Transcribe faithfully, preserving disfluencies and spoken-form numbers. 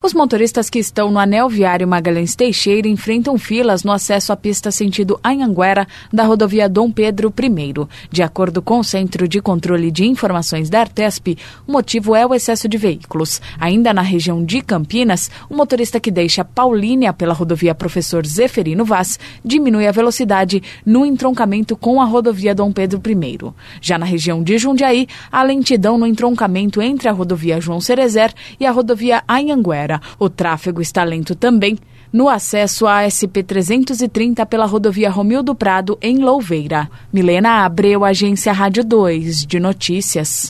Os motoristas que estão no anel viário Magalhães Teixeira enfrentam filas no acesso à pista sentido Anhanguera da rodovia Dom Pedro I. De acordo com o Centro de Controle de Informações da Artesp, o motivo é o excesso de veículos. Ainda na região de Campinas, o motorista que deixa Paulínia pela rodovia Professor Zeferino Vaz diminui a velocidade no entroncamento com a rodovia Dom Pedro I. Já na região de Jundiaí, há lentidão no entroncamento entre a rodovia João Cerezer e a rodovia Anhanguera. O tráfego está lento também no acesso à S P trezentos e trinta pela rodovia Romildo Prado, em Louveira. Milena Abreu, Agência Rádio dois de Notícias.